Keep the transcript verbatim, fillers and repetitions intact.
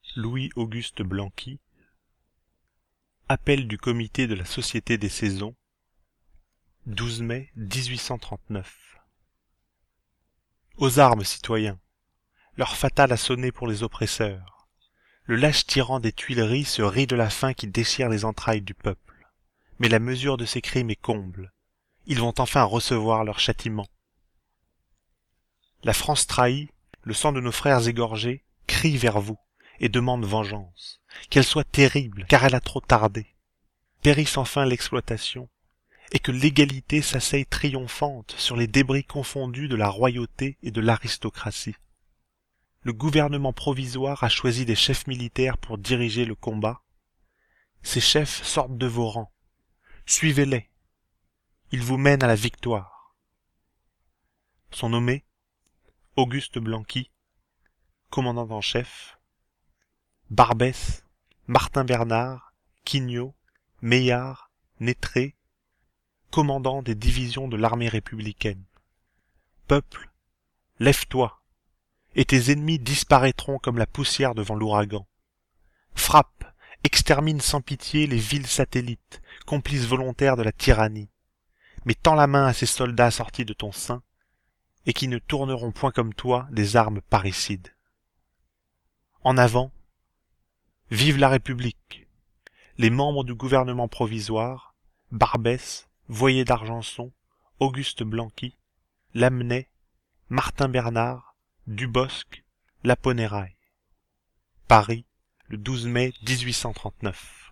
Louis-Auguste Blanqui. Appel du comité de la Société des Saisons, douze mai mille huit cent trente-neuf. Aux armes, citoyens! L'heure fatale a sonné pour les oppresseurs. Le lâche tyran des Tuileries se rit de la faim qui déchire les entrailles du peuple. Mais la mesure de ces crimes est comble. Ils vont enfin recevoir leur châtiment. La France trahie, le sang de nos frères égorgés, crie vers vous et demande vengeance. Qu'elle soit terrible, car elle a trop tardé. Périsse enfin l'exploitation, et que l'égalité s'asseye triomphante sur les débris confondus de la royauté et de l'aristocratie. Le gouvernement provisoire a choisi des chefs militaires pour diriger le combat. Ces chefs sortent de vos rangs. Suivez-les. Ils vous mènent à la victoire. Sont nommés Auguste Blanqui, commandant en chef, Barbès, Martin Bernard, Quignot, Meillard, Nétré, commandant des divisions de l'armée républicaine. Peuple, lève-toi, et tes ennemis disparaîtront comme la poussière devant l'ouragan. Frappe, extermine sans pitié les villes satellites, complices volontaires de la tyrannie, mais tends la main à ces soldats sortis de ton sein, et qui ne tourneront point comme toi des armes parricides. En avant, vive la République! Les membres du gouvernement provisoire, Barbès, Voyer d'Argenson, Auguste Blanqui, Lamennais, Martin Bernard, Dubosc, Laponéraille. Paris, le douze mai mille huit cent trente-neuf.